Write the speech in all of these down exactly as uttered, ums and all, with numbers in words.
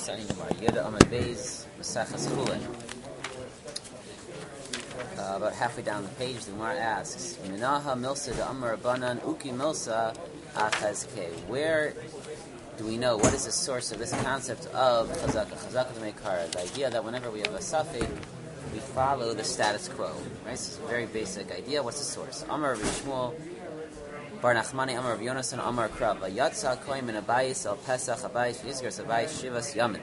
Exciting Gemara. Yud Amud Beis Maseches Chulin. Uh, about halfway down the page, the Gemara asks, "Minaha milsa de Amar Rabbanan uki milsa achazke." Where do we know what is the source of this concept of chazaka? Chazaka to make kara. The idea that whenever we have a suffix, we follow the status quo. Right? This is a very basic idea. What's the source? Amar Rav Shmuel Bar Nachmani Amar Rav Yonasan Amar Krav Yatsa Kohen min Abayis al Pesach Abayis Yizgar Abayis Shivas Yamin.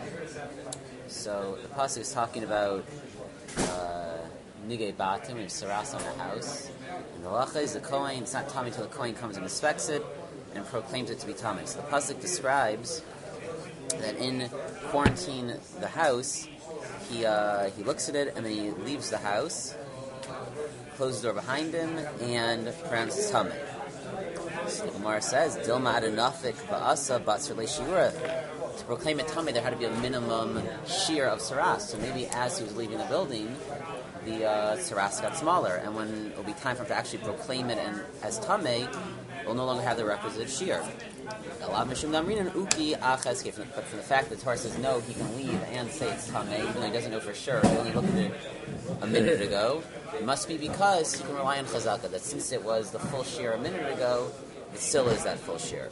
So the pasuk is talking about uh, Nigei Batim, we have saras on the house. And the halacha is the Kohen, it's not Tamei until the Kohen comes and inspects it and proclaims it to be Tamei. So the pasuk describes that in quarantine the house, he uh, he looks at it and then he leaves the house, closes the door behind him, and pronounces Tamei. So the Gemara says, Dilma adanafik ba'asa batzar le'shiura. To proclaim it Tamei, there had to be a minimum shear of saras. So maybe as he was leaving the building, the uh, saras got smaller, and when it will be time for him to actually proclaim it and as Tamei, it will no longer have the requisite shear. But from the fact that the Torah says no, he can leave and say it's Tamei, even though he doesn't know for sure, he only looked at it a minute ago, it must be because he can rely on Chazaka, that since it was the full shear a minute ago, it still is that full shear.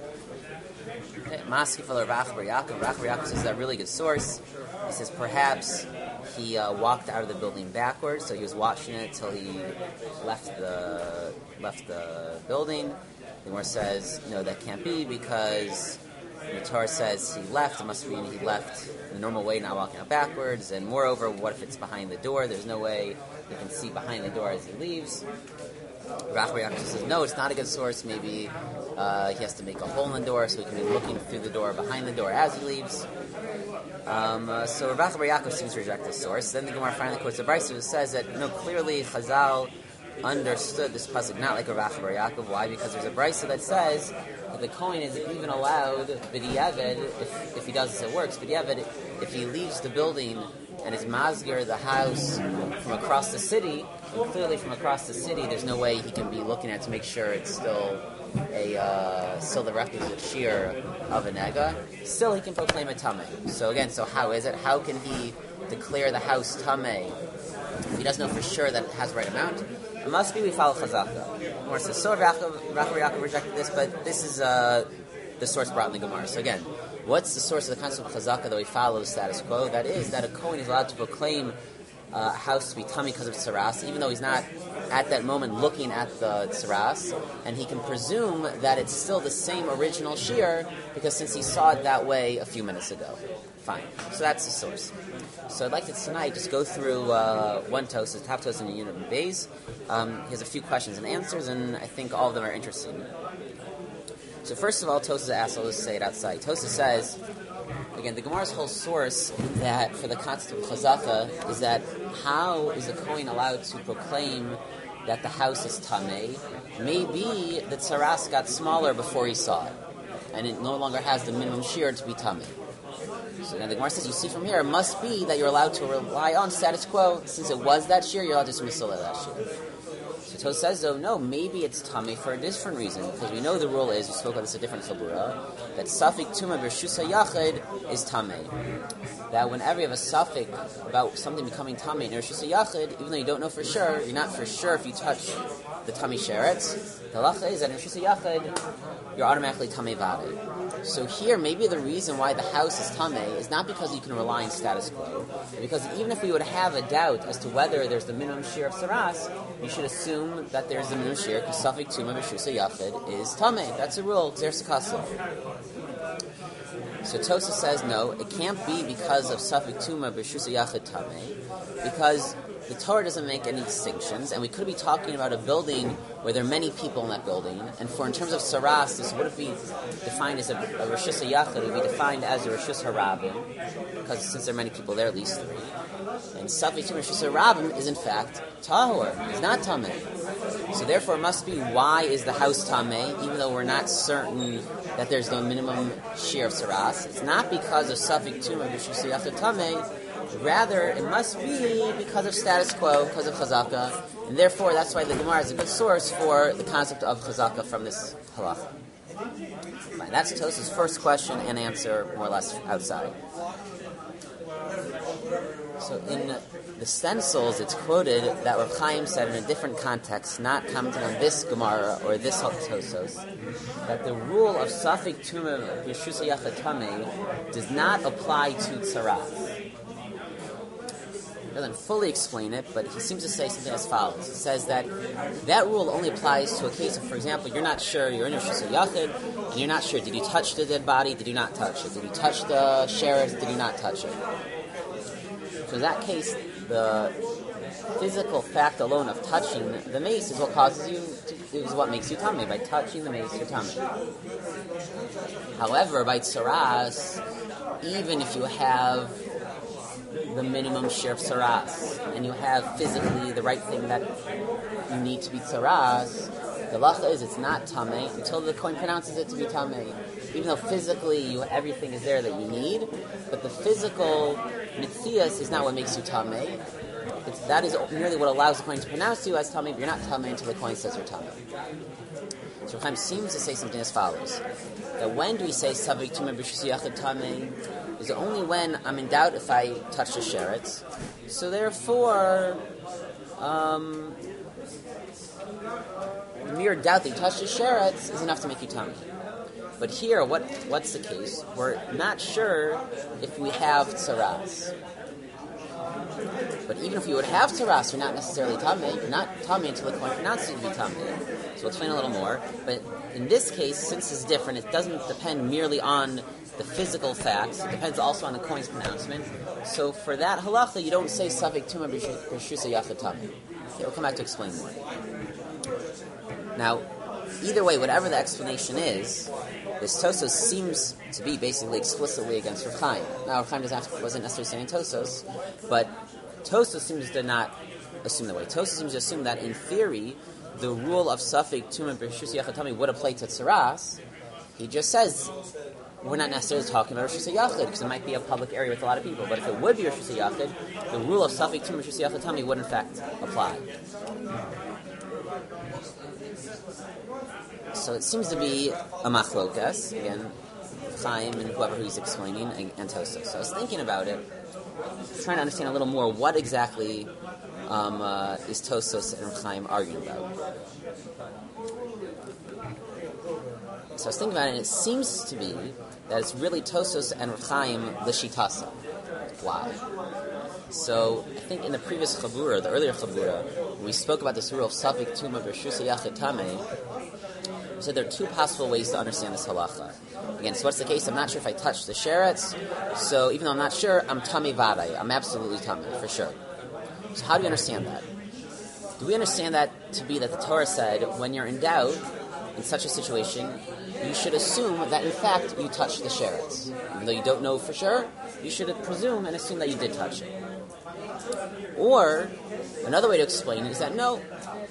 Maski for Rav Bar Yaakov. Rav Bar Yaakov says that really good source. He says perhaps he uh, walked out of the building backwards, so he was watching it till he left the left the building. The Gemara says no, that can't be because the Torah says he left. It must mean he left the normal way, not walking out backwards. And moreover, what if it's behind the door? There's no way you can see behind the door as he leaves. Rav Bar Yaakov says no, it's not a good source. Maybe uh, he has to make a hole in the door so he can be looking through the door behind the door as he leaves. Um, uh, so Rav Bar Yaakov seems to reject this source. Then the Gemara finally quotes the Brisa that says that no, clearly Chazal understood this pasuk not like a Rav Bar Yaakov. Why? Because there's a Brisa that says that the Kohen is even allowed b'diavad, if, if he does this, it works. B'diavad, if he leaves the building and is mazgir the house from across the city, and clearly from across the city, there's no way he can be looking at it to make sure it's still a uh, still the requisite shear of a nega. Still, he can proclaim a tamei. So again, so how is it? How can he declare the house tamei if he doesn't know for sure that it has the right amount? It must be we follow chazaka. Or says so Rav Bar Yaakov rejected this, but this is uh, the source brought in the Gemara. So again, what's the source of the concept of chazaka that we follow the status quo? That is that a Kohen is allowed to proclaim Uh, a house to be tummy because of tsaras, even though he's not at that moment looking at the tsaras, and he can presume that it's still the same original shear because since he saw it that way a few minutes ago. Fine. So that's the source. So I'd like to tonight just go through uh, one toast, the top toast in the unit of Beis. Um, he has a few questions and answers, and I think all of them are interesting. So first of all, Tosa asks, I'll just say it outside. Tosa says, again, the Gemara's whole source that for the concept of chazaka is that how is the Kohen allowed to proclaim that the house is tamei? Maybe the tsaras got smaller before he saw it, and it no longer has the minimum shear to be tamei. So then the Gemara says, you see from here, it must be that you're allowed to rely on status quo. Since it was that shear, you're allowed to dismiss that shear. So Tos says, though, no, maybe it's tamei for a different reason, because we know the rule is, we spoke about this a different chabura, that safik tuma b'rshus hayachid is tamei. That whenever you have a suffix about something becoming tamei in rshus hayachid, even though you don't know for sure, you're not for sure if you touch the tamei sheretz, the halacha is that in rshus hayachid, you're automatically tamei vade. So here, maybe the reason why the house is tamei is not because you can rely on status quo, because even if we would have a doubt as to whether there's the minimum shear of saras, you should assume that there's the minimum shear because safik tuma b'rshus hayachid is tamei. That's a rule. Zer sekasla. So Tosa says no, it can't be because of safik tuma b'rshus hayachid tamei, because the Torah doesn't make any distinctions, and we could be talking about a building where there are many people in that building, and for in terms of saras, this wouldn't be defined as a, a reshus hayachid, it would be defined as a reshus harabim, because since there are many people there, at least three. And safik tuma reshus harabim is in fact tahor, it's not tamei. So therefore, it must be why is the house tamei, even though we're not certain that there's the minimum shear of saras. It's not because of safik tuma reshus hayachid tamei. Rather, it must be because of status quo, because of chazaka, and therefore that's why the Gemara is a good source for the concept of chazaka from this halacha. Fine, that's Tosa's first question and answer, more or less outside. So in the stencils, it's quoted that Rav Chaim said in a different context, not commenting on this Gemara or this Tosos, that the rule of Safik Tumah B'Shusa Yachad Tamei does not apply to Tzaras. He doesn't fully explain it, but he seems to say something as follows. He says that that rule only applies to a case of, for example, you're not sure, you're in a Shusa Yachid, and you're not sure, did you touch the dead body, did you not touch it? Did you touch the sheretz, did you not touch it? So in that case, the physical fact alone of touching the mace is what causes you, to, is what makes you tummy. By touching the mace, you're tummy. However, by tzaras, even if you have the minimum share of tzaras, and you have physically the right thing that you need to be tzaras, the halacha is it's not tamei until the Kohen pronounces it to be tamei. Even though physically you, everything is there that you need, but the physical mitzias is not what makes you tamei. It's, that is merely what allows the Kohen to pronounce you as tamei, but you're not tamei until the Kohen says you're tamei. So Chaim seems to say something as follows: that when do we say savik tumah b'shus yachid tamei? Is it only when I'm in doubt if I touch the sheretz? So therefore, um, the mere doubt that you touch the sheretz is enough to make you tamei. But here, what what's the case? We're not sure if we have tzaras. But even if you would have tzaras, you're not necessarily tamei. You're not tamei until the Kohen pronounces you to be tamei. So we'll explain a little more. But in this case, since it's different, it doesn't depend merely on the physical facts. It depends also on the Kohen's pronouncement. So for that halacha, you don't say savik tumah b'shusa yachid tamei. Okay, we'll come back to explain more. Now, either way, whatever the explanation is, this Tosos seems to be basically explicitly against Rav Chaim. Now, Rav Chaim doesn't have to, wasn't necessarily saying Tosos, but Tosos seems to not assume that way. Tosos seems to assume that, in theory, the rule of Safik Tumah B'Shus Yachid Tamei would apply to Tzaras. He just says, we're not necessarily talking about Rosh Yachid, because it might be a public area with a lot of people, but if it would be Rosh Yachid, the rule of Safik Tumah B'Shus Yachid Tamei would, in fact, apply. So it seems to be a machlokas, again, Chaim and whoever he's explaining, and, and Tosos. So I was thinking about it, trying to understand a little more what exactly um, uh, is Tosos and Chaim arguing about. So I was thinking about it, and it seems to be that it's really Tosos and Chaim l'shitasa. Why? So I think in the previous Chabura, the earlier Chabura, when we spoke about this rule of Safik Tumah B'Shusa Yachid Tamei, we said there are two possible ways to understand this halacha. Again, so what's the case? I'm not sure if I touch the sheretz, so even though I'm not sure, I'm tamei vaday. I'm absolutely tamei, for sure. So how do you understand that? Do we understand that to be that the Torah said, when you're in doubt, in such a situation, you should assume that in fact you touched the sheretz. Even though you don't know for sure, you should presume and assume that you did touch it. Or, another way to explain it is that no,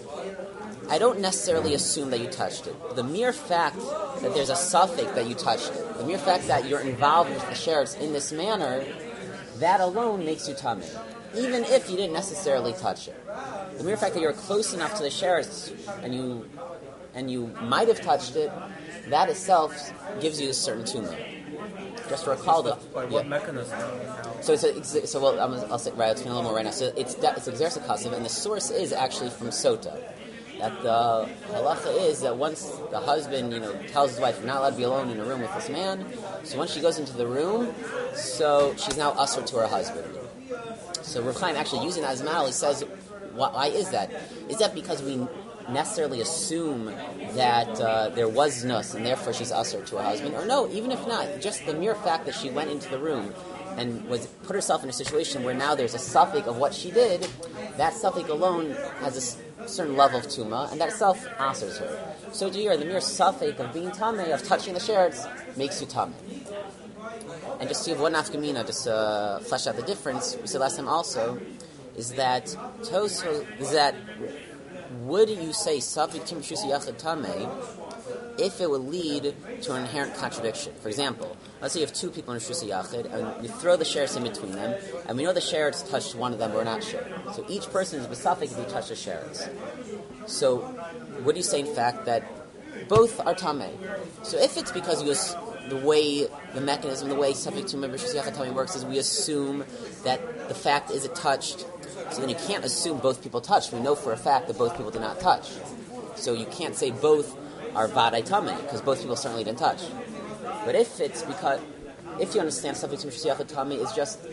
I don't necessarily assume that you touched it. The mere fact that there's a suffix that you touched it, the mere fact that you're involved with the sheretz in this manner, that alone makes you tamei, even if you didn't necessarily touch it. The mere fact that you're close enough to the sheretz and you and you might have touched it, that itself gives you a certain tumah. Just to recall that. By what yeah. mechanism? So it's a, so well. I'm, I'll say right. I'll explain a little more right now. So it's it's exersa kasev, and the source is actually from Sota. That the halacha is that once the husband, you know, tells his wife, "You're not allowed to be alone in a room with this man," so once she goes into the room, so she's now usher to her husband. So Rav Chaim actually using that as a model, he says, why is that? Is that because we necessarily assume that uh, there was nus and therefore she's usher to her husband? Or no, even if not, just the mere fact that she went into the room and was put herself in a situation where now there's a suffix of what she did, that suffix alone has a certain level of tumah, and that itself answers her. So to hear the mere suffix of being tamei, of touching the sheretz, makes you tamei. And just to have one nafkamina, just to uh, flesh out the difference, we said last time also, is that Toso, is that would you say suffix tumah b'shusa yachid tamei if it would lead to an inherent contradiction? For example, let's say you have two people in a Shusa Yachid, and you throw the sheretz in between them, and we know the sheretz touched one of them, but we're not sure. So each person is besafik if he touched the sheretz. So, would you say, in fact, that both are tamei? So if it's because you the way the mechanism, the way Safek Tumah B'Shus Yachatami works is we assume that the fact is it touched. So then you can't assume both people touched. We know for a fact that both people did not touch. So you can't say both are Vadai Tameh, because both people certainly didn't touch. But if it's because, if you understand Safek Tumah B'Shus Yachatami is just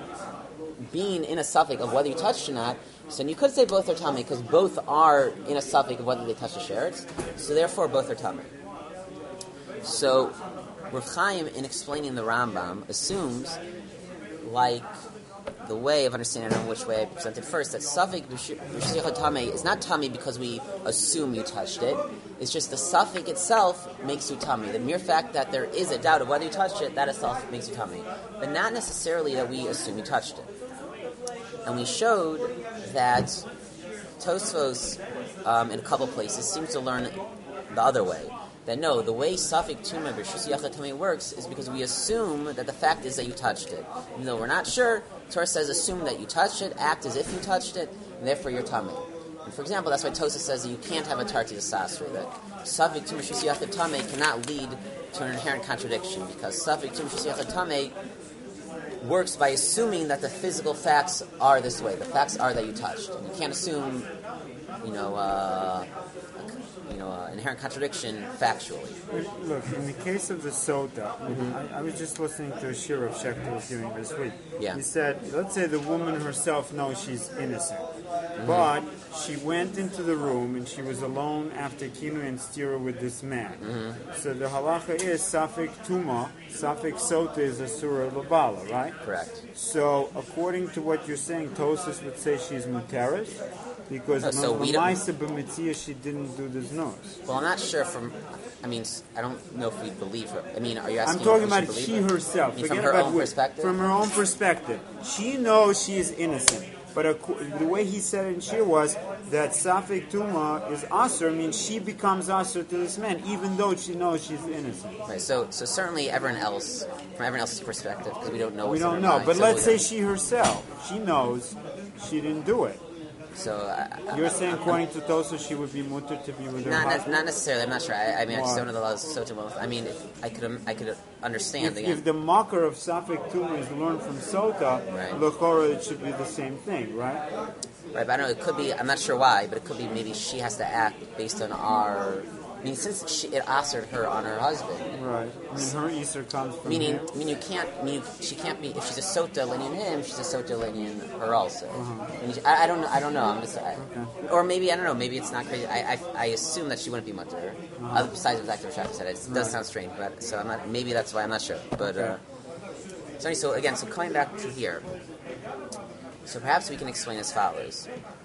being in a Safek of whether you touched or not, so then you could say both are Tameh, because both are in a Safek of whether they touched the sherets, so therefore both are Tameh. So Rav Chaim, in explaining the Rambam, assumes, like the way of understanding, I don't know which way I presented first, that Safek B'Shus Yachatami is not Tameh because we assume you touched it. It's just the Safek itself makes you Tameh. The mere fact that there is a doubt of whether you touched it, that itself makes you Tameh. But not necessarily that we assume you touched it. And we showed that Tosfos, um, in a couple places, seems to learn the other way. That no, the way Safek Tumah B'Shus Yachatami works is because we assume that the fact is that you touched it. Even though we're not sure, Torah says assume that you touched it, act as if you touched it, and therefore you're Tameh. And for example, that's why Tosfos says that you can't have a Tarti Sasri, that Safek Tumah B'Shus Yachatami cannot lead to an inherent contradiction, because Safek Tumah B'Shus Yachatami works by assuming that the physical facts are this way. The facts are that you touched. And you can't assume, you know, uh, you know, uh, inherent contradiction factually. Look, in the case of the Sota, mm-hmm. I, I was just listening to a shir of Schechter was giving this week. Yeah. He said, let's say the woman herself knows she's innocent, mm-hmm. but she went into the room and she was alone after Kinu and Stira with this man. Mm-hmm. So the halacha is Safek Tuma, Safek Sota is a surah Labala, right? Correct. So according to what you're saying, Tosfos would say she's Muteris, because no, so Lamaisa B'Mitzia she didn't do this nose. Well, I'm not sure from, I mean, I don't know if we believe her. I mean, are you asking I'm talking if about she, she herself. I mean, Forget from her about own what, perspective? From her own perspective. She knows she is innocent. But ac- the way he said it in Shir was that Safek Tuma is Asr, means she becomes Asr to this man, even though she knows she's innocent. Right, so so certainly everyone else, from everyone else's perspective, because we don't know what's We don't in her know, mind, but so let's we, say she herself, she knows she didn't do it. So uh, You're saying, according to Tosa, she would be mutter to be with her not, husband? Not, not necessarily. I'm not sure. I, I mean, Why? I just don't know the laws of Sota. I mean, if I could I could understand. If, again. if the mocker of Safek Tuma is learned from Sota, right. L'chora, it should be the same thing, right? Right, but I don't know. It could be. I'm not sure why, but it could be maybe she has to act based on our. I mean, since she, it asered her on her husband. Right. I mean, her Easter comes from Meaning, him. I mean, you can't. I mean, you, she can't be. If she's a sota lenient him, she's a sota lenient her also. Uh-huh. I, mean, I, I don't know. I don't know. I'm just. I, Okay. Or maybe I don't know. Maybe it's not crazy. I I, I assume that she wouldn't be mutter. Uh-huh. Other besides the fact that Shaka said it, it does Right. sound strange. But so I'm not. Maybe that's why I'm not sure. But Okay. uh, so anyway, so again, so coming back to here. So perhaps we can explain as follows.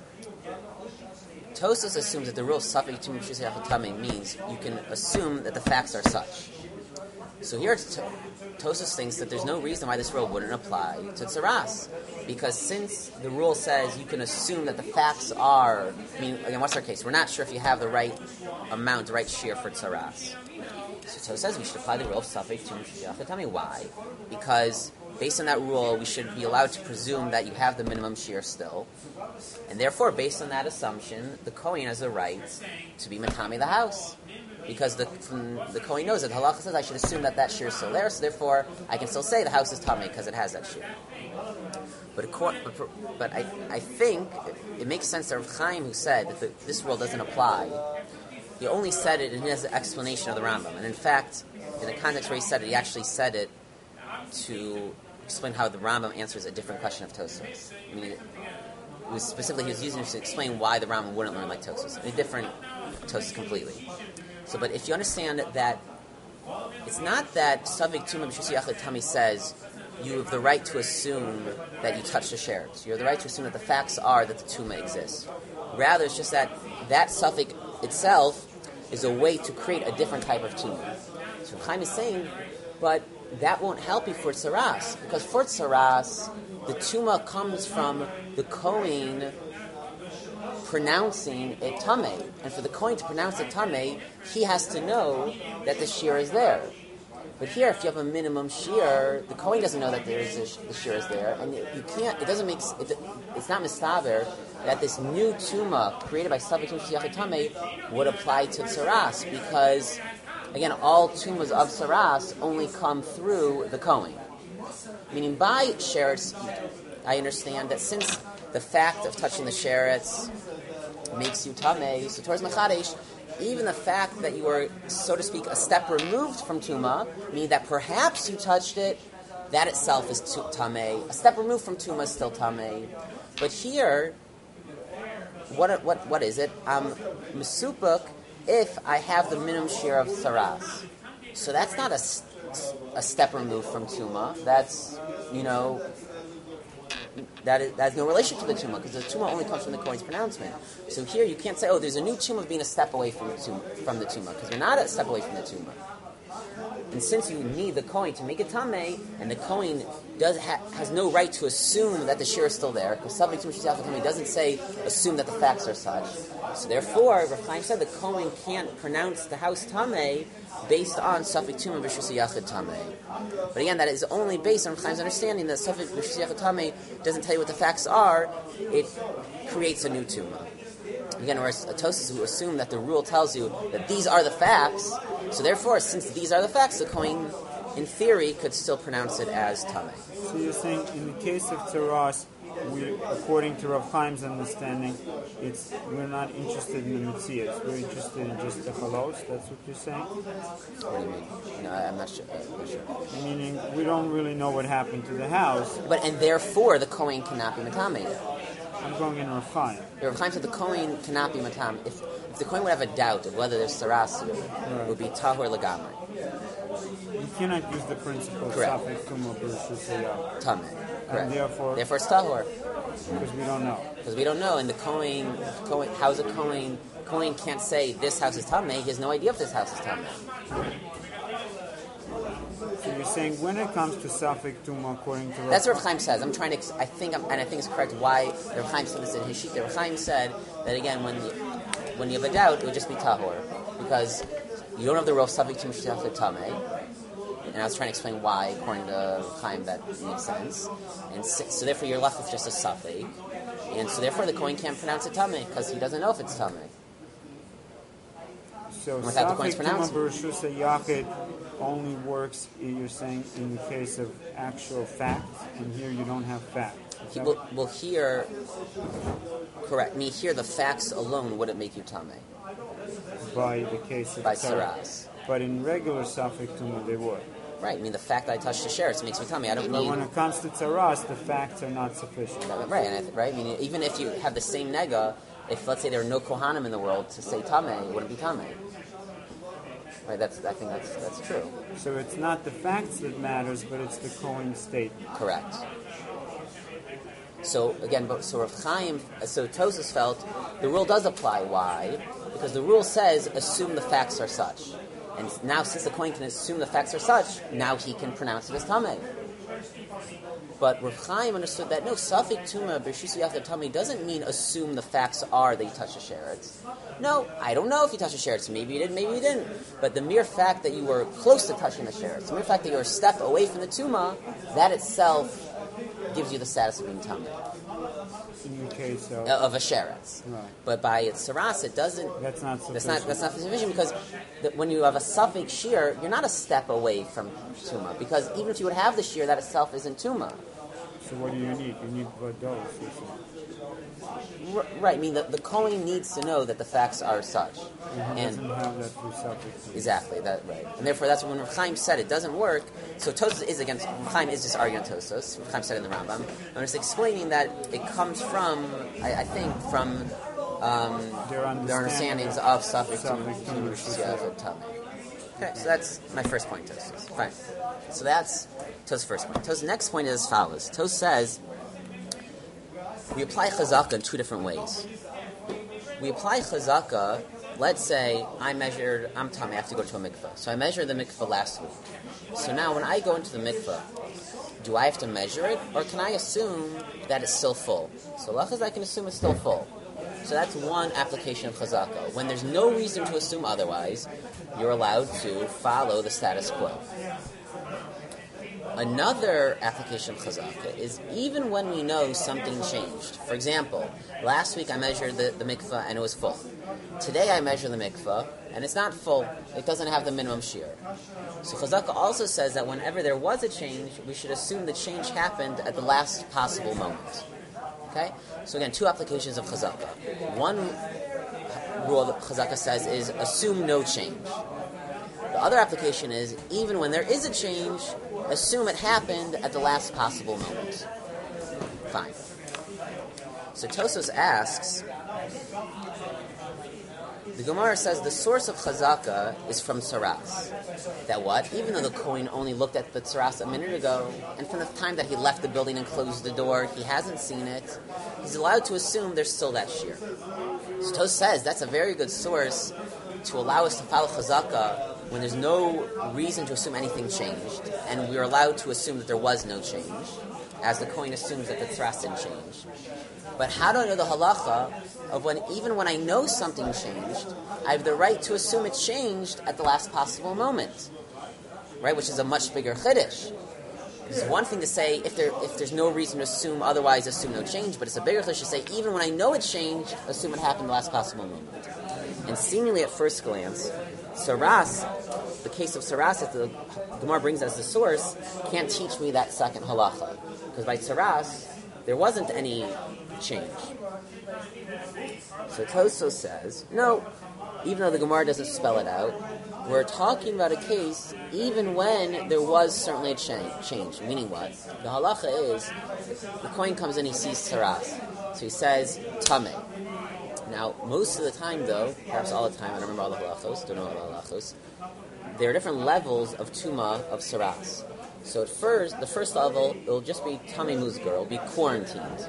Tosfos assumes that the rule Safek Tumah B'Shus Yachatami means you can assume that the facts are such. So here to- Tosfos thinks that there's no reason why this rule wouldn't apply to Tzaras. Because since the rule says you can assume that the facts are, I mean, again, what's our case? We're not sure if you have the right amount, the right shear for Tzaras. So Tosfos says we should apply the rule of Safek Tumah B'Shus Yachatami. Why? Because based on that rule, we should be allowed to presume that you have the minimum shear still. And therefore, based on that assumption, the Kohen has the right to be Matami the house. Because the from the Kohen knows that the halacha says I should assume that that shear is still there, so therefore I can still say the house is Tamei because it has that shear. But, but, but I, I think it makes sense that Rav Chaim, who said that the, this rule doesn't apply, he only said it in his explanation of the Rambam. And in fact, in the context where he said it, he actually said it to explain how the Rambam answers a different question of Tosfos. I mean, it, it was specifically he was using it to explain why the Rambam wouldn't learn like Tosfos. A different Tosfos completely. So, but if you understand that it's not that Safek Tumah B'Shus Yachatami says you have the right to assume that you touch the sherets. You have the right to assume that the facts are that the Tumah exists. Rather, it's just that that Safek itself is a way to create a different type of Tumah. So Chaim is saying, but that won't help you for Tzaras, because for Tzaras, the Tumah comes from the Kohen pronouncing a Tameh. And for the Kohen to pronounce a Tameh, he has to know that the shear is there. But here, if you have a minimum shear, the Kohen doesn't know that there is a sh- the shear is there, and you can't. It doesn't make. It, it's not mistaber that this new Tumah created by Safek Tumah B'Shus Yachatami would apply to Tzaras, because again, all tumas of saras only come through the Kohen. Meaning by sheretz, I understand that since the fact of touching the sheretz makes you tamei, so towards mechadesh, even the fact that you were, so to speak, a step removed from tuma, meaning that perhaps you touched it, that itself is tamei. A step removed from tuma is still tamei. But here, what what what is it? Um, mesupuk, if I have the minimum share of saras, so that's not a, a step removed from tuma. That's, you know, that is, that has no relation to the tuma, because the tuma only comes from the Kohen's pronouncement. So here you can't say, oh, there's a new tuma of being a step away from the tuma, from the tuma, because we're not a step away from the tuma. And since you need the Kohen to make it tamei, and the Kohen does ha- has no right to assume that the shir is still there, because Safek Tumah B'Rishus Yachid Tamei doesn't say assume that the facts are such. So therefore, Rav Chaim said the Kohen can't pronounce the house tamei based on Safek Tumah B'Rishus Yachid Tamei. But again, that is only based on Rav Chaim's understanding that Safek B'Rishus Yachid Tamei doesn't tell you what the facts are; it creates a new tumah. Again, whereas Tosos who assume that the rule tells you that these are the facts, so therefore, since these are the facts, the Kohen, in theory, could still pronounce it as tamei. So you're saying, in the case of Taras, we, according to Rav Chaim's understanding, it's we're not interested in the Metzias. We're interested in just the Chalos. That's what you're saying? What do you mean? No, I'm not sure. I'm not sure. Meaning, we don't really know what happened to the house. But, and therefore, the Kohen cannot be matamei. I'm going in Rav Chaim. Rav Chaim said the Kohen cannot be matam. If, if the Kohen would have a doubt of whether there's saras here, right, it would be tahor legamri. You cannot use the principle Safek Tumah B'Rishus Yachid Tamei. Correct. And therefore, therefore it's tahor. Because we don't know. Because we don't know, and the Kohen, Kohen, how's a Kohen? Kohen can't say this house is tamei. He has no idea if this house is tamei. So you're saying when it comes to Safek Tumah, according to Rav that's what Rav Chaim says. I'm trying to. I think, I'm, and I think it's correct. Why Rav Chaim said this in his sheet. Rav Chaim said that again, when you, when you have a doubt, it would just be tahor, because you don't have the role Safek Tumah B'Rishus Yachid Tamei. And I was trying to explain why, according to Rav Chaim, that makes sense. And so, so therefore, you're left with just a Safek, and so therefore, the Kohen can't pronounce it tamei because he doesn't know if it's tamei. So Safek Tumah B'Rishus Yachid only works, you're saying, in the case of actual facts, and here you don't have facts. Well, well, here, correct. Me here, the facts alone wouldn't make you tamei. By the case of by saras. But in regular Safek Tumah, they would. Right. I mean, the fact that I touched the sheretz makes me tamei. I don't but need. But when it comes to tzaras, the facts are not sufficient. Right. And I th- right. I mean, even if you have the same nega, if let's say there are no kohanim in the world to say tamei, it wouldn't be tamei. Right, that's. I think that's that's true. So it's not the facts that matters, but it's the Kohen state. Correct. So again, but so Rav Chaim, so Tosos felt the rule does apply. Why? Because the rule says assume the facts are such, and now since the Kohen can assume the facts are such, now he can pronounce it as tamei. But Rav Chaim understood that no, Safek Tumah B'Rishus Yachid Tamei doesn't mean assume the facts are that you touch the sheretz. No, I don't know if you touched the sheretz. Maybe you did, maybe you didn't. But the mere fact that you were close to touching the sheretz, the mere fact that you were a step away from the Tumah, that itself gives you the status of being tamei. In the case of, of a sheretz. Right. But by its saras, it doesn't. That's not sufficient. That's not, that's not sufficient because the, when you have a Safek shear, you're not a step away from Tumah. Because even if you would have the shear, that itself isn't Tumah. So what do you need? You need vados. R- right. I mean, the, the Kohen needs to know that the facts are such. And he and doesn't have that through Safek. Exactly. That right. And therefore, that's when Rav Chaim said it doesn't work. So Tosos is against Rav Chaim is just arguing Tosos. Rav Chaim said it in the Rambam. I'm just explaining that it comes from, I, I think, from um, their, their understandings of Safek Tumah B'Rishus Yachid Tamei. Okay, so that's my first point, Tosos. Fine. So that's To's first point. To's next point is as follows. Tos says we apply chazaka in two different ways. We apply chazaka. Let's say I measured. I'm Tommy. I have to go to a mikveh. So I measured the mikveh last week. So now when I go into the mikveh, do I have to measure it, or can I assume that it's still full? So lachaz, I can assume it's still full. So that's one application of chazaka. When there's no reason to assume otherwise, you're allowed to follow the status quo. Another application of chazaka is even when we know something changed. For example, last week I measured the, the mikveh and it was full. Today I measure the mikveh and it's not full. It doesn't have the minimum shear. So chazaka also says that whenever there was a change, we should assume the change happened at the last possible moment. Okay? So again, two applications of chazaka. One rule that chazaka says is assume no change. The other application is, even when there is a change, assume it happened at the last possible moment. Fine. So Tosfos asks, the Gemara says the source of chazaka is from tsaras. That what? Even though the Kohen only looked at the tsaras a minute ago, and from the time that he left the building and closed the door, he hasn't seen it, he's allowed to assume there's still that shear. So Tosfos says that's a very good source to allow us to follow chazaka when there's no reason to assume anything changed, and we're allowed to assume that there was no change, as the Kohen assumes that the tsaras didn't change. But how do I know the halacha of when, even when I know something changed, I have the right to assume it changed at the last possible moment, right? Which is a much bigger chiddush. It's one thing to say if there if there's no reason to assume otherwise, assume no change. But it's a bigger chiddush to say even when I know it changed, assume it happened the last possible moment. And seemingly at first glance, tsaras, the case of tsaras that the Gemara brings as the source, can't teach me that second halacha. Because by tsaras, there wasn't any change. So Tosfos says, no, even though the Gemara doesn't spell it out, we're talking about a case even when there was certainly a change. change. Meaning what? The halacha is, the Kohen comes in, he sees tsaras. So he says, tameh. Now, most of the time though, perhaps all the time, I don't remember all the halachos, don't know all the halachos, there are different levels of tuma of tsaras. So at first, the first level, it'll just be tameh muzgar, it'll be quarantined.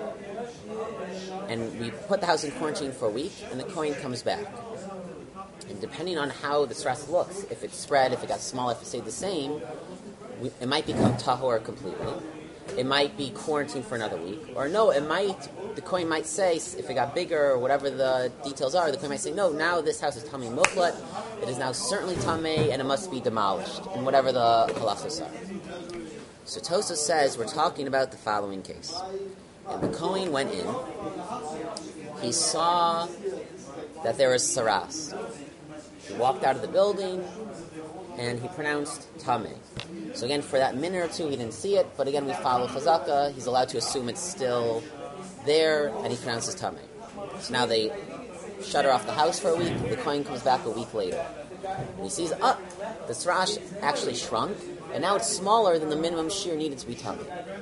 And we put the house in quarantine for a week, and the Kohen comes back. And depending on how the tsaras looks, if it spread, if it got smaller, if it stayed the same, we, it might become tahor completely. It might be quarantined for another week. Or no, it might, the Kohen might say, if it got bigger or whatever the details are, the Kohen might say, no, now this house is tameh muchlat, it is now certainly tameh, and it must be demolished, and whatever the halachos are. So Tosfos says, we're talking about the following case. And the Kohen went in, he saw that there was tsaras. He walked out of the building, and he pronounced tameh. So again, for that minute or two, he didn't see it, but again, we follow chazaka, he's allowed to assume it's still there, and he pronounces tameh. So now they shutter off the house for a week, the Kohen comes back a week later. And he sees, up, oh, the tsaras actually shrunk, and now it's smaller than the minimum shear needed to be tameh.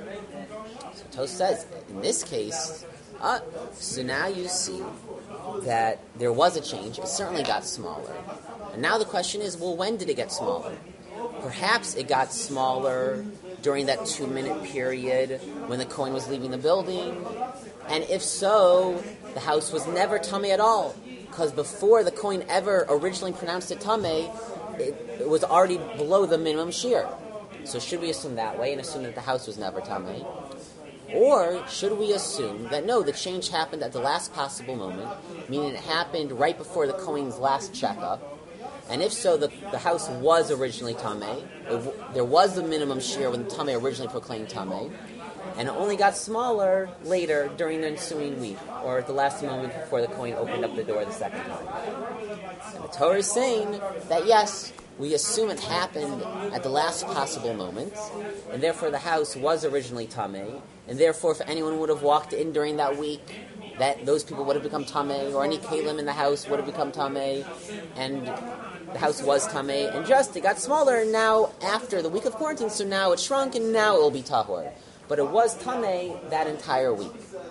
So Tosfos says, in this case, uh, so now you see that there was a change, it certainly got smaller. And now the question is, well, when did it get smaller? Perhaps it got smaller during that two-minute period when the Kohen was leaving the building. And if so, the house was never tameh at all. Because before the Kohen ever originally pronounced it tameh, it, it was already below the minimum shear. So should we assume that way and assume that the house was never tameh? Or should we assume that no, the change happened at the last possible moment, meaning it happened right before the Kohen's last checkup, and if so, the, the house was originally tameh, w- there was the minimum shear when the tameh originally proclaimed tameh, and it only got smaller later during the ensuing week, or at the last moment before the Kohen opened up the door the second time. And the Torah is saying that yes, we assume it happened at the last possible moment, and therefore the house was originally tameh, and therefore if anyone would have walked in during that week, that those people would have become tameh, or any kalim in the house would have become tameh, and the house was tameh, and just it got smaller, and now after the week of quarantine, so now it shrunk, and now it will be tahor. But it was tameh that entire week.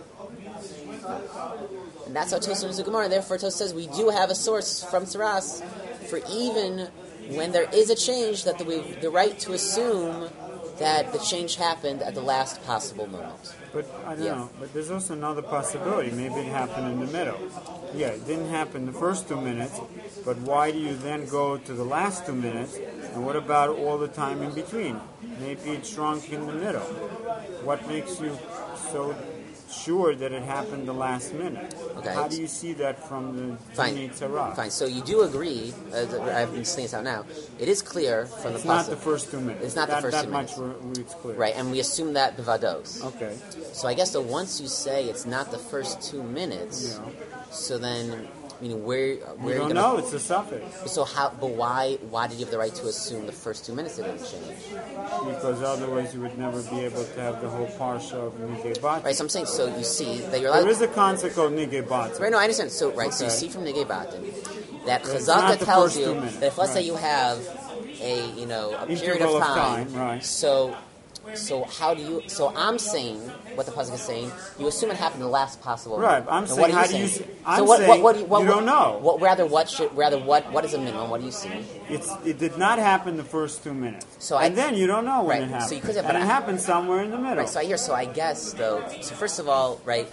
And that's how Tosfos is a Gemara. Therefore, Tosfos says we do have a source from tsaras for even when there is a change, that the, we have the right to assume that the change happened at the last possible moment. But I don't yeah. know. But there's also another possibility. Maybe it happened in the middle. Yeah, it didn't happen the first two minutes. But why do you then go to the last two minutes? And what about all the time in between? Maybe it shrunk in the middle. What makes you so sure that it happened the last minute. Okay. How do you see that from the Fine. Bnei Tzara? Fine. So you do agree, uh, I've been saying this out now, it is clear from It's the not pasuk. the first two minutes. It's not that, the first that two much minutes. We're, it's clear. Right, and we assume that bevados. Okay. So I guess that once you say it's not the first two minutes, Yeah. so then, I mean, where, We where don't are you know. gonna... It's a suffix. So how, but why, why did you have the right to assume the first two minutes it didn't change? Because otherwise you would never be able to have the whole parsha of Nigei Bat. Right, so I'm saying, so you see that you're allowed... There is a concept called Nigei Bat. Right, no, I understand. So, right, so you Okay. see from Nigei Batim that It's not Chazaka the tells first you two minutes, that if, let's say right. you have a, you know, a period Interval of of time, time, right. so, so how do you, so I'm saying, what the Pasuk is saying, you assume it happened in the last possible Right, moment. I'm Now, saying, what are how you do you saying? s- I'm so what, saying what, what, do you, what, you what- don't know. What, rather, what should, rather, what, what is a minimum? What do you see? It's, it did not happen the first two minutes. So and I- then you don't know when right, it happened. so you could have- and but it I- happened somewhere in the middle. Right, so I hear, so I guess, though, so first of all, right,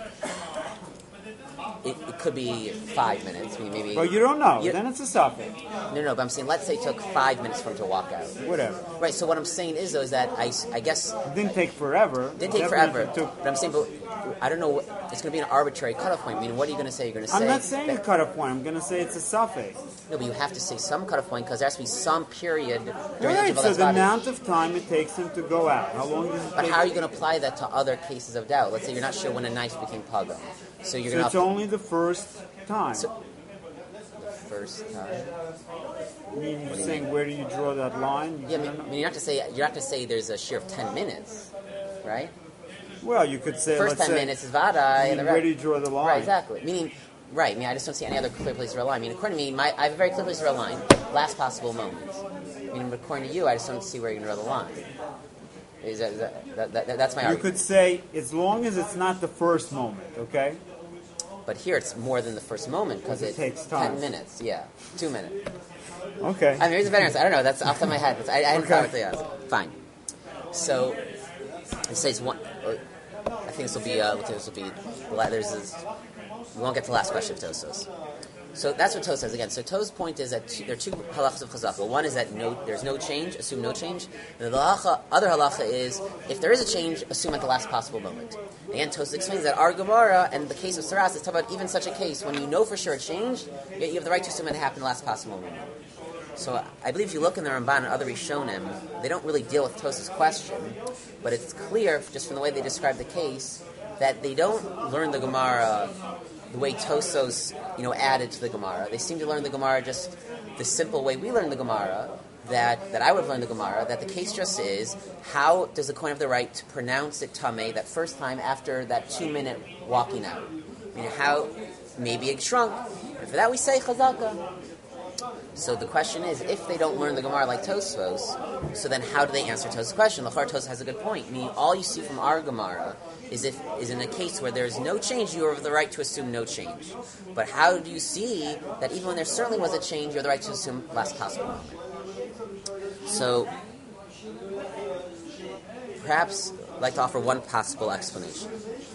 it, it could be five minutes, I mean, maybe... But you don't know. You- Then it's a suffix. No, no, but I'm saying, let's say it took five minutes for him to walk out. Whatever. Right, so what I'm saying is, though, is that I, I guess It didn't take forever. it didn't take Definitely forever. took- But I'm saying, but I don't know, what- it's going to be an arbitrary cutoff point. I mean, what are you going to say? You're going to say... I'm not saying a that, cutoff point. I'm going to say it's a suffix. no, but you have to say some cutoff point because there has to be some period during Right, the so interval the that's valid. amount of time it takes him to go out. How long does it But take? how are you going to apply that to other cases of doubt? Let's say you're not sure when a knife became pugga. So you're So going it's to... only the first time. So- First time. I mean, you're saying where do you draw that line? You Yeah, I mean, don't I know. mean, you have to say you have to say there's a shear of ten minutes, right? Well, you could say, First let's ten say, minutes is vadai, I and mean, the where rest. do you draw the line? Right, exactly. Meaning, right. I mean, I just don't see any other clear place to draw a line. I mean, according to me, my, I have a very clear place to draw a line. Last possible moment. I mean, according to you, I just don't see where you can draw the line. Is that, is that, that, that, that's my You argument. could say, as long as it's not the first moment, okay? But here it's more than the first moment because Because it it takes time. ten minutes. Yeah, two minutes. Okay. I mean, here's a better answer. I don't know. That's off the top of my head. It's, I, I hadn't Okay. thought of the answer. Fine. So it says one. Uh, I think this will be. Uh, this will be. There's this, we won't get to the last question of Tosos. So that's what Tos says again. So Tos' point is that two, there are two halachas of chazaka. One is that no, there's no change, assume no change. And the halacha, other halacha is if there is a change, assume at the last possible moment. Again, Tos explains that our Gemara and the case of Saras is talking about even such a case when you know for sure it changed, yet you have the right to assume it happened the last possible moment. So I believe if you look in the Ramban and other Rishonim, they don't really deal with Tos' question, but it's clear just from the way they describe the case that they don't learn the Gemara the way Tosos, you know, added to the Gemara. They seem to learn the Gemara just the simple way we learn the Gemara, that, that I would have learned the Gemara, that the case just is, how does the Kohen have the right to pronounce it Tameh that first time after that two-minute walking out? I mean, how, maybe it shrunk, and for that we say Chazaka. So the question is, if they don't learn the Gemara like Tosfos, so then how do they answer Tosfos' question? Lachar Tos has a good point. Meaning, all you see from our Gemara is if is in a case where there is no change, you have the right to assume no change. But how do you see that even when there certainly was a change, you have the right to assume last possible moment? So perhaps I'd like to offer one possible explanation.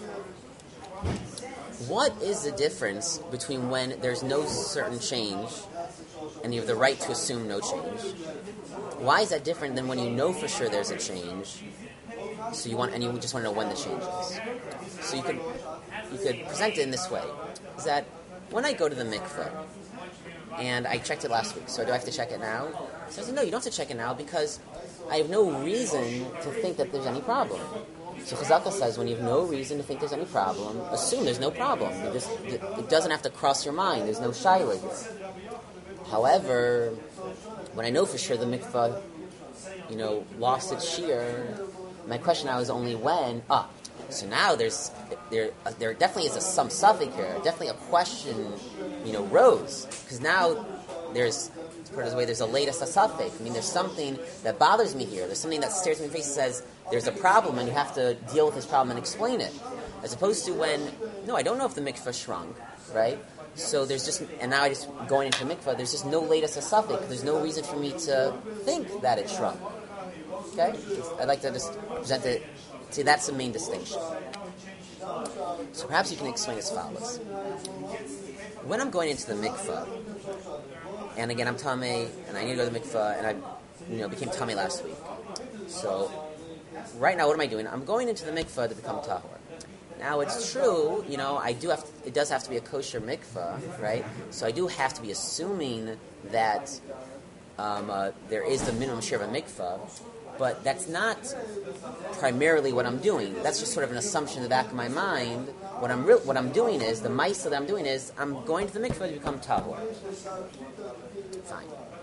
What is the difference between when there's no certain change and you have the right to assume no change? Why is that different than when you know for sure there's a change, so you want and you just want to know when the change is? So you could you could present it in this way: is that when I go to the mikveh and I checked it last week, so do I have to check it now? So I said, no, you don't have to check it now because I have no reason to think that there's any problem. So Chazaka says, when you have no reason to think there's any problem, assume there's no problem. You just, it doesn't have to cross your mind. There's no shaylas. However, when I know for sure the mikvah, you know, lost its shear, my question now is only when. Ah, so now there's there uh, there definitely is a, some suffix here. Definitely a question, you know, rose because now there's. To put it this way, there's a latest suffix. I mean, there's something that bothers me here. There's something that stares me in the face and says, there's a problem and you have to deal with this problem and explain it. As opposed to when, no, I don't know if the mikvah shrunk, right? So there's just, and now I just going into the mikvah, there's just no latest suffix. There's no reason for me to think that it shrunk. Okay? I'd like to just present it, see, that's the main distinction. So perhaps you can explain as follows. When I'm going into the mikvah, and again, I'm Tameh, and I need to go to the mikvah, and I, you know, became Tameh last week. So, right now, what am I doing? I'm going into the mikvah to become Tahor. Now it's true, you know, I do have to, it does have to be a kosher mikvah, right? So I do have to be assuming that um, uh, there is the minimum share of a mikvah, but that's not primarily what I'm doing. That's just sort of an assumption in the back of my mind. What I'm re- what I'm doing is, the ma'isa that I'm doing is, I'm going to the mikvah to become tahor. Fine.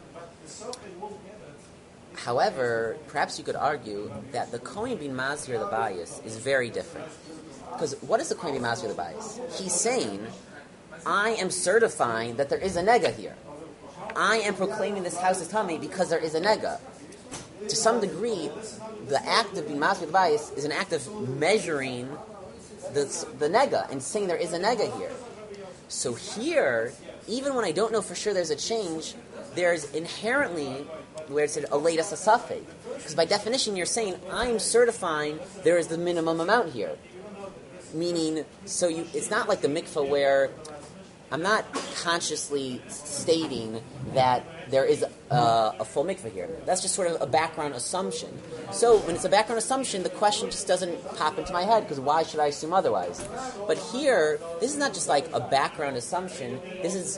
However, perhaps you could argue that the Kohen being Mazir the bias is very different. Because what is the Kohen being Mazir the bias? He's saying, I am certifying that there is a nega here. I am proclaiming this house is tummy because there is a nega. To some degree, the act of being Mazir the bias is an act of measuring the, the nega and saying there is a nega here. So here, even when I don't know for sure there's a change, there's inherently where it said aleidas asafek, because by definition you're saying I'm certifying there is the minimum amount here. Meaning, so you, it's not like the mikvah where I'm not consciously stating that there is a, a full mikvah here. That's just sort of a background assumption. So when it's a background assumption, the question just doesn't pop into my head, because why should I assume otherwise? But here, this is not just like a background assumption. This is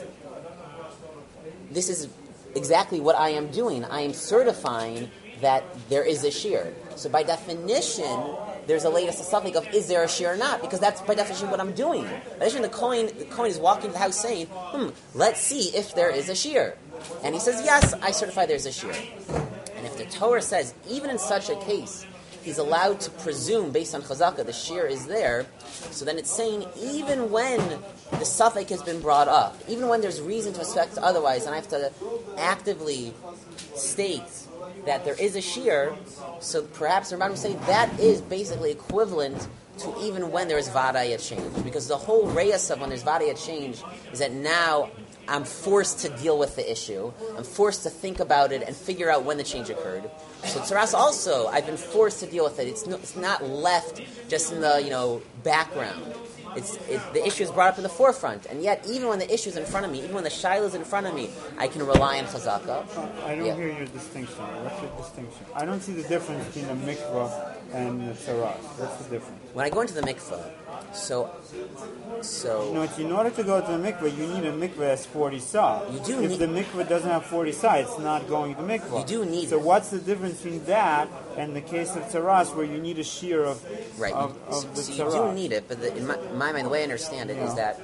this is exactly what I am doing. I am certifying that there is a shear. So by definition, there's a latest suffix of is there a shear or not, because that's by definition what I'm doing. By definition, the Kohen, the Kohen is walking to the house saying, hmm, let's see if there is a shear. And he says, yes, I certify there's a shear. And if the Torah says, even in such a case, he's allowed to presume, based on chazaka, the shear is there, so then it's saying, even when the suffix has been brought up, even when there's reason to suspect otherwise, and I have to actively state that there is a shear, so perhaps the Rambam would say that is basically equivalent to even when there is vadaya change. Because the whole reyes of when there's vadaya change is that now I'm forced to deal with the issue. I'm forced to think about it and figure out when the change occurred. So tzaras also, I've been forced to deal with it. It's, no, it's not left just in the, you know, background. It's it, the issue is brought up in the forefront, and yet even when the issue is in front of me, even when the shaila is in front of me, I can rely on chazaka. I don't yeah. hear your distinction. What's your distinction? I don't see the difference between the mikvah and the tzaras. What's the difference? When I go into the mikvah, so so You know, it's, in order to go to the mikvah, you need a mikvah that's forty sa. You do if need- the mikvah doesn't have forty sa, it's not going to mikvah. You do need So it. what's the difference between that and the case of tzaras, where you need a shear of right, of, you, of so, the so tzaras? you do need it, but the, in my, my mind, the way I understand it Yeah. is that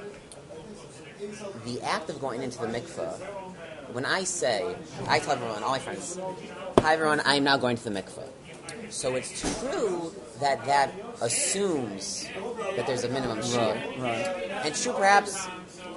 the act of going into the mikvah, when I say, I tell everyone, all my friends, hi everyone, I am now going to the mikvah. So it's true that that assumes that there's a minimum shear. Right, right. And true, perhaps,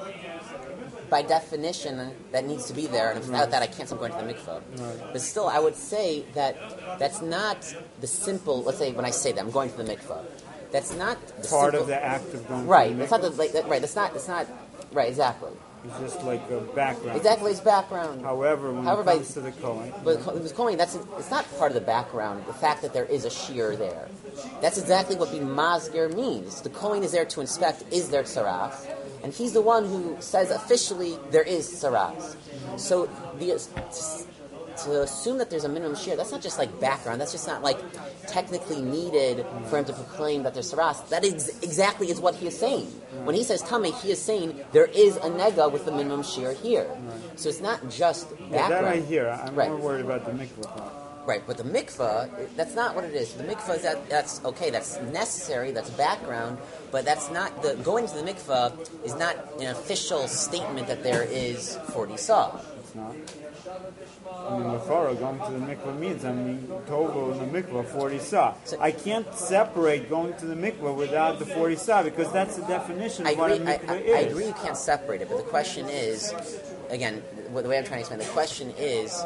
by definition, that needs to be there, and without Right. that, I can't stop going to the mikvah. Right. But still, I would say that that's not the simple, let's say when I say that, I'm going to the mikvah. That's not the Part simple, of the act of going right, to the that's mikvah. not the, like, that, right, that's not, it's not, right, exactly. It's just like a background. Exactly, it's background. However, when However, it by- comes to the Kohen, But with Kohen, that's it's not part of the background. The fact that there is a shear there, that's exactly what being mazger means. The Kohen is there to inspect: is there tzaras? And he's the one who says officially there is tzaras. So the to, to assume that there's a minimum shear, that's not just like background. That's just not like technically needed for him to proclaim that there's tzaras. That is exactly is what he is saying. When he says tameh, he is saying there is a nega with the minimum shear here. Right. So it's not just background. yeah, that I hear. I'm Right. more worried about the mikvah part. Right, but the mikvah, that's not what it is. The mikvah is that that's okay, that's necessary, that's background, but that's not the going to the mikvah is not an official statement that there is forty saw. It's not. I mean, Lefara, going to the mikvah means, I mean, Tovo in the mikvah, forty sa. So- I can't separate going to the mikvah without the forty sa, because that's the definition I of what a agree. I, mikvah I, is. I agree. You can't separate it, but the question is, again, the way I'm trying to explain, the question is,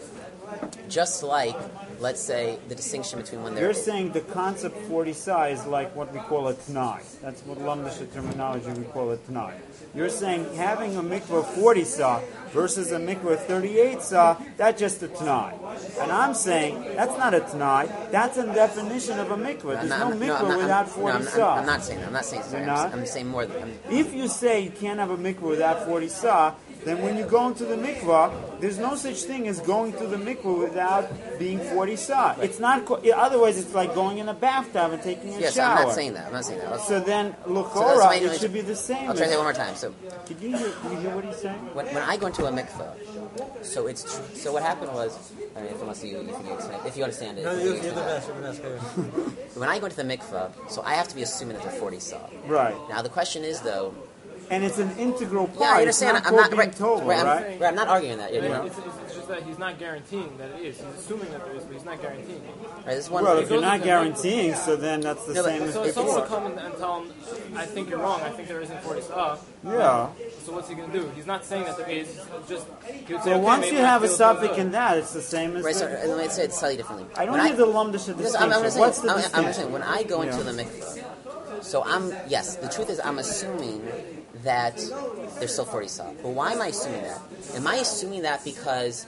just like, let's say, the distinction between when You're they're saying the concept forty sa is like what we call a t'nai. That's what Lamdasha terminology we call a t'nai. You're saying having a mikvah forty sa versus a mikvah thirty-eight sa, that's just a t'nai. And I'm saying that's not a t'nai, that's a definition of a mikvah. There's I'm no not- mikvah I'm not- without I'm- forty no, I'm, sa. I'm, I'm not saying that. I'm not saying sorry. You're I'm, not? I'm saying more. Than, I'm, If you say you can't have a mikvah without forty sa, then when you go into the mikvah, there's no such thing as going to the mikvah without being forty sa. Right. It's not. Co- otherwise, it's like going in a bathtub and taking a yes, shower. Yes, I'm not saying that. I'm not saying that. Let's, so then, l'chora, so it it should be the same. I'll try to say it one more time. So, did you hear, did you hear what he's saying? When, when I go into a mikvah, so it's tr- so what happened was, I mean, unless you, you, you explain, if you understand it. No, you're, you're the best. You're the best. When I go into the mikvah, so I have to be assuming that they're forty sa. Right. Now the question is though. And it's an integral part. Yeah, I understand. It's not I'm not right, total, right, I'm, right? right. I'm not arguing that. You know? it's, it's, it's just that he's not guaranteeing that it is. He's assuming that there is, but he's not guaranteeing it. Right, this one well, if you're not guaranteeing, so then that's the no, same but, as so before. So someone will come and, and tell him, I think you're wrong. I think there isn't forty sa. Yeah. So what's he going to do? He's not saying that there is. Just he would say, so okay, once maybe you I have a feel suffix good. in that, it's the same as. Right, so the, let me say it slightly differently. I don't when need I, the lumdisha distinction. I'm, I'm saying, What's the I'm, distinction? I'm saying when I go into yeah. the mikvah, so I'm yes. The truth is, I'm assuming that there's still forty sa. But why am I assuming that? Am I assuming that because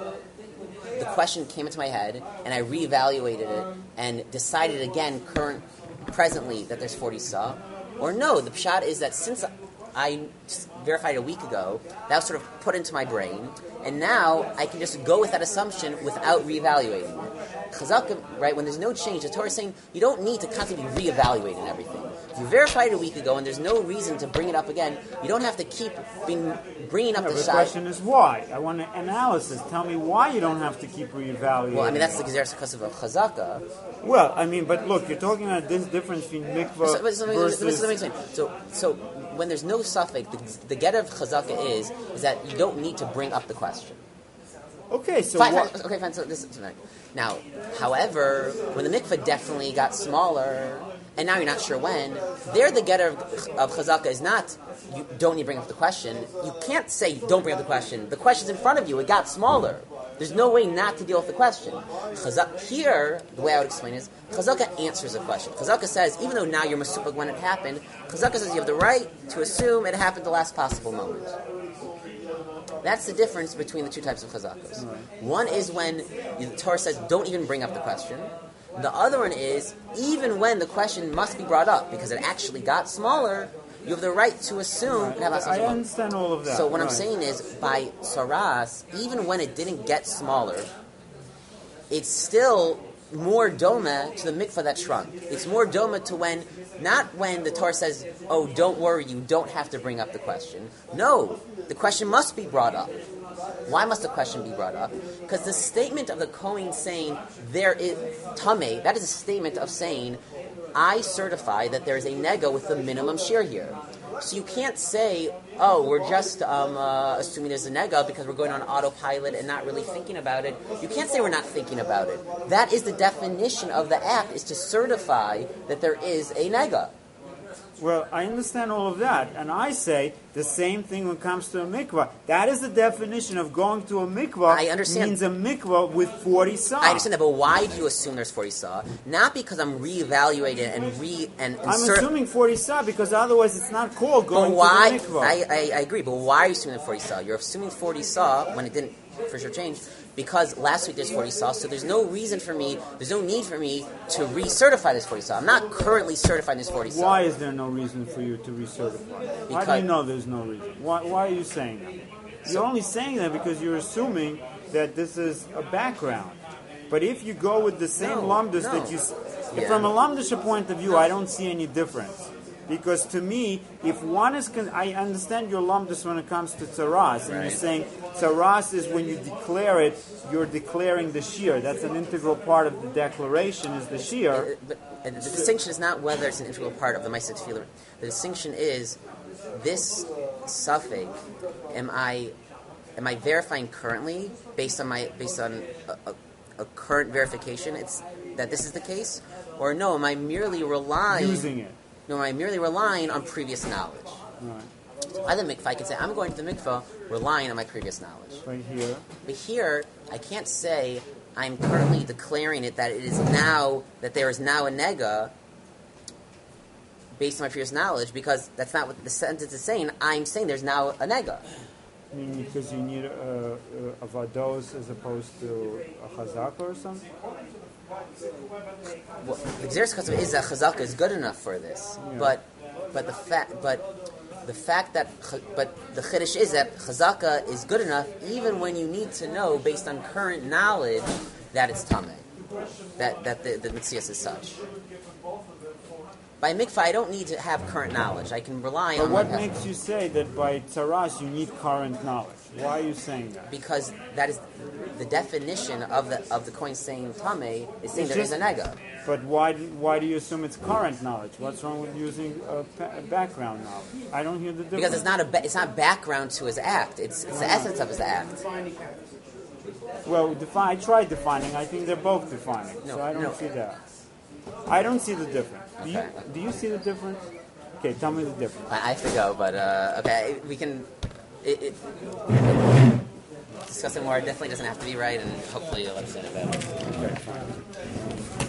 the question came into my head and I reevaluated it and decided again, current, presently, that there's forty sa? Or no, the pshat is that since I verified a week ago, that was sort of put into my brain, and now I can just go with that assumption without reevaluating it. Chazaka, right, when there's no change, the Torah is saying you don't need to constantly be reevaluating everything. If you verified it a week ago and there's no reason to bring it up again, you don't have to keep being, bringing up no, the the shot. question is why. I want an analysis. Tell me why you don't have to keep reevaluating. Well, I mean, that's the Gezeres HaKosav of Chazaka. Well, I mean, but look, you're talking about this difference between mikvah so, so, versus... Let me explain. So, so when there's no suffix, the, the get of Chazaka is, is that you don't need to bring up the question. Okay, so fine, what... fine, okay, fine. So this is fine. Now, however, when the mikvah definitely got smaller, and now you're not sure when, there the getter of, of chazaka is not, you don't need to bring up the question. You can't say, don't bring up the question. The question's in front of you. It got smaller. There's no way not to deal with the question. Chazak, here, the way I would explain is, chazaka answers a question. Chazaka says, even though now you're masupag when it happened, chazaka says you have the right to assume it happened the last possible moment. That's the difference between the two types of chazakas. Right. One is when the Torah says, don't even bring up the question. The other one is, even when the question must be brought up, because it actually got smaller, you have the right to assume right. it had I understand all of that. So what right. I'm saying is, by saras, even when it didn't get smaller, it's still more doma to the mikvah that shrunk. It's more doma to when, not when the Torah says, oh, don't worry, you don't have to bring up the question. No, the question must be brought up. Why must the question be brought up? Because the statement of the Kohen saying, there is tameh, that is a statement of saying, I certify that there is a nega with the minimum share here. So you can't say, oh, we're just um, uh, assuming there's a nega because we're going on autopilot and not really thinking about it. You can't say we're not thinking about it. That is the definition of the act, is to certify that there is a nega. Well, I understand all of that, and I say the same thing when it comes to a mikvah. That is the definition of going to a mikvah. I understand. Means a mikvah with forty sa. I understand that, but why do you assume there's forty sa? Not because I'm reevaluating and re and. and I'm cer- assuming forty sa because otherwise it's not called going but why, to the mikvah. I, I, I agree, but why are you assuming forty sa? You're assuming forty sa when it didn't for sure change. Because last week there's forty sa, so there's no reason for me, there's no need for me to recertify this forty sa. I'm not currently certifying this forty sa. Why is there no reason for you to recertify? Why do you know there's no reason? Why, why are you saying that? So, you're only saying that because you're assuming that this is a background. But if you go with the same no, lumdus no. that you... Yeah. From a lumdusha point of view, I don't see any difference. Because to me, if one is... Con- I understand your lumdus when it comes to tzaras. And right. you're saying tzaras is when you declare it, you're declaring the shear. That's an integral part of the declaration, is the shear. But, but the distinction is not whether it's an integral part of the Ma'aseh Tefillah. The distinction is, this suffix, am I... Am I verifying currently based on my based on a, a, a current verification? It's that this is the case, or no? Am I merely relying using it? No, am I merely relying on previous knowledge? Right. So either mikvah, I can say I'm going to the mikvah relying on my previous knowledge. Right here. But here, I can't say I'm currently declaring it that it is now that there is now a nega based on my previous knowledge, because that's not what the sentence is saying. I'm saying there's now a nega. I mean, because you need a, a, a vados as opposed to a chazaka or something? Well, the Gezeres HaKosav is that chazaka is good enough for this, Yeah. but but the fact, but the fact that, but the chiddush is that chazaka is good enough even when you need to know based on current knowledge that it's tameh, that that the, the mitzias is such. By mikvah, I don't need to have current knowledge. I can rely but on. But what my makes you say that by tzaras you need current knowledge? Why are you saying that? Because that is the definition of the of the coin saying tameh is saying It's there just, is a nega. But why why do you assume it's current knowledge? What's wrong with using a, pa- a background knowledge? I don't hear the difference. Because it's not a ba- it's not background to his act. It's it's the essence of his act. Well, defi- I tried defining. I think they're both defining, No, so I don't no. see that. I don't see the difference. Do Okay. you? Do you see the difference? Okay, tell me the difference. I I have to go, but uh, okay, we can. It, it, discuss it more. It definitely doesn't have to be right, and hopefully you'll understand it better. Okay, fine.